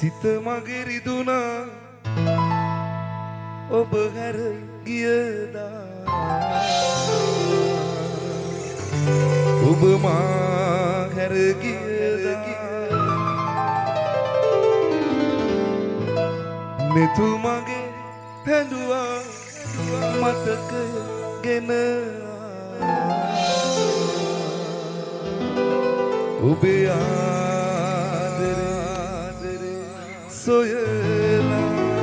සිත මගේ රිදුනා ඔබ හැර ගියදා ඔබ මා හැර ගියදා මෙතු මගේ හැඬුවා මතකය ගෙන ඔබේ ආදරේ සොයලා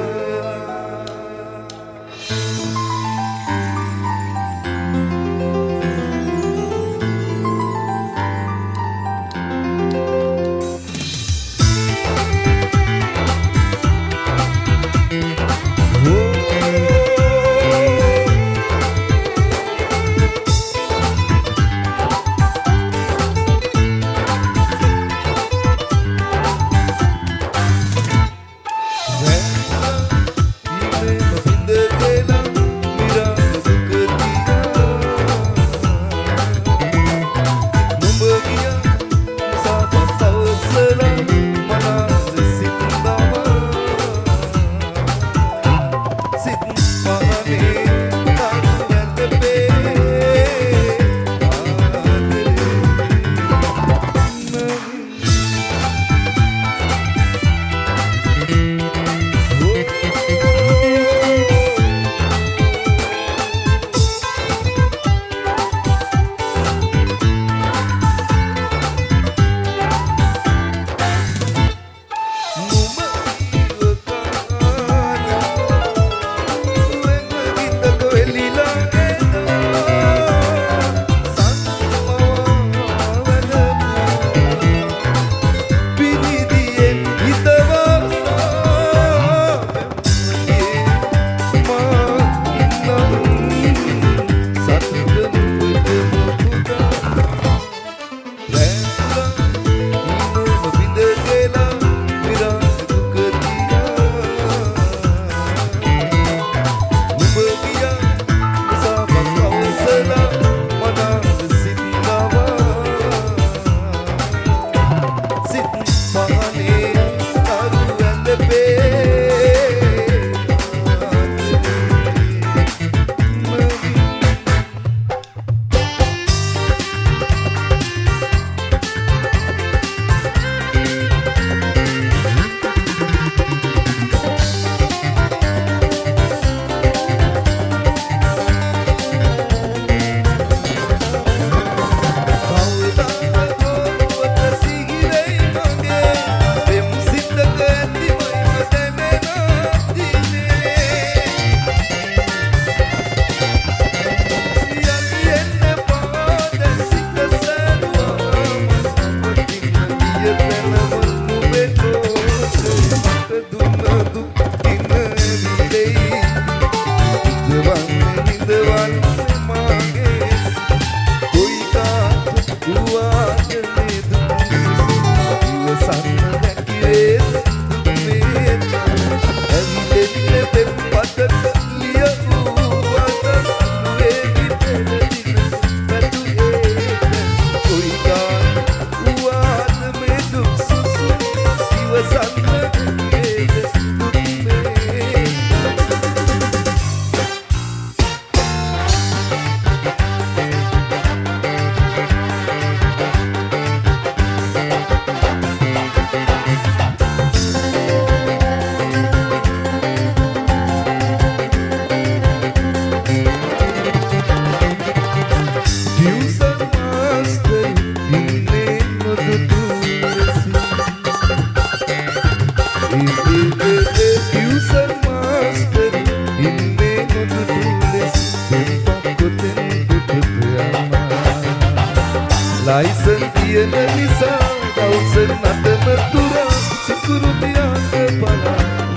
License තියෙන නිසා දවස නටන තුරා සිකුරු පියාක පලා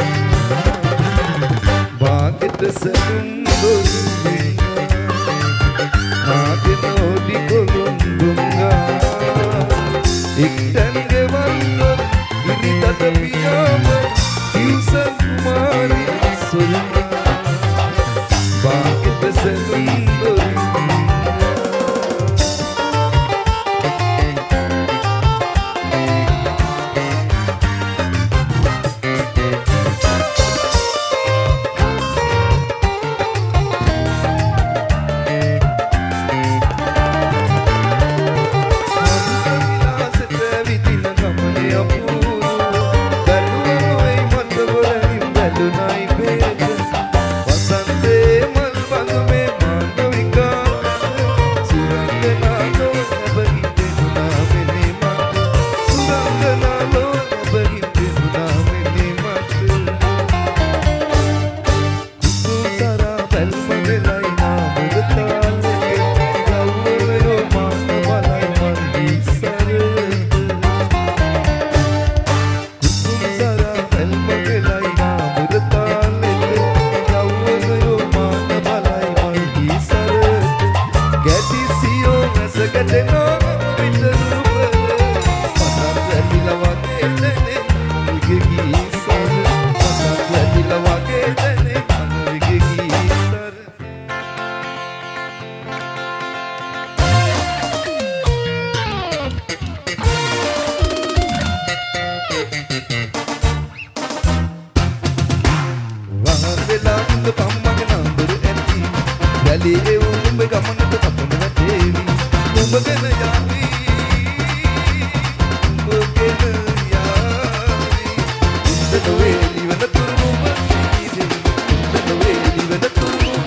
වාගෙට සැලුම් දොරින් නාගේ නෝඩි කොළුම්බුංගා එක්තැන් ගෙවන්න ඉනිතට පියාම කිව්සන් කුමාරි සොරිනා වාගෙට සැලුම් දොරින් ගැටෙනවා විතරුවල මතක් වැදිලා වගේ දැනේ විගේ ගීසර මතක් වැදිලා වගේ දැනේ විගේ ගීසර වහන් වෙලා ඉඳ පම්මගේ නඳුරු ඇති වැලි ඒ උඹ ගමනට තපන වැටේවි උඹ ගැන යාවි උඹ ගැන යාවි ඉඳ නොවේලි වෙන තුරු උඹ ඉඳ නොවේලි වෙන තුරු උඹ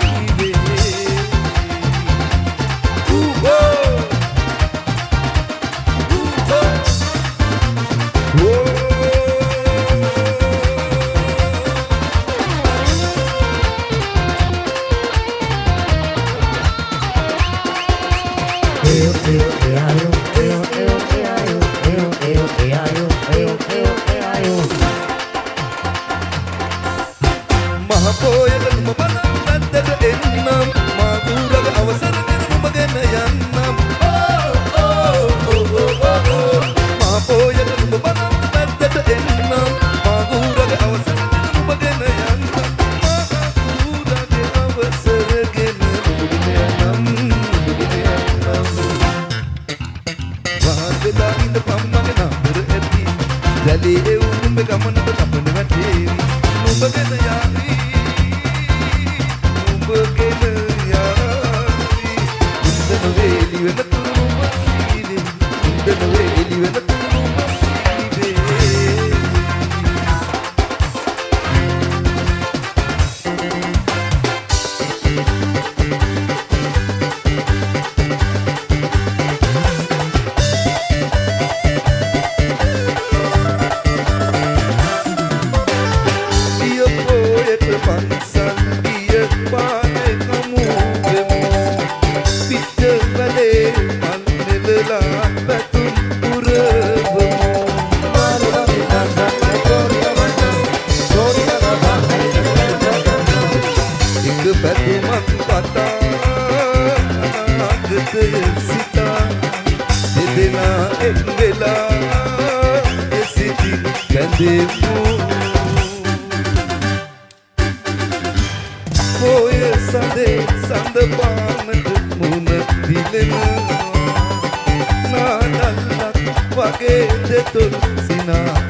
මහපොයල නුඹ බලන්නට එන්නම් මාගුරග අවසර දෙන නුඹ ගැන යන්නම් මහපොයල නුඹ බලන්නට එන්නම් මාගුරග අවසර දෙන නුඹ ගැන යන්නම් මාගුරග අවසර ගෙන නුඹ යන්නම් වහන්දලා ඉඳ පම්මගේ නඳුර ඇති දැලි ඒ උඹ ගමනට තපන වැටේවි නුඹ ගැන යාවි වෙන තුරු මසීදේ ඉඳ නොවේලි වෙන තුරු මසීදේ පොයට පන්සල් ගිය පානේ නමුදෙමු පිට වලේ මල්නෙලලා පැතුම් පුරවමු එක පැතුමක් පතා අනාගතය සිතා දෙදෙනා එක් වෙලා එසිති බැඳෙමු පොය සඳේ සඳ පානට මුණ දිලෙනවා නානල්ලක් වගේ දෙතුන් සිනා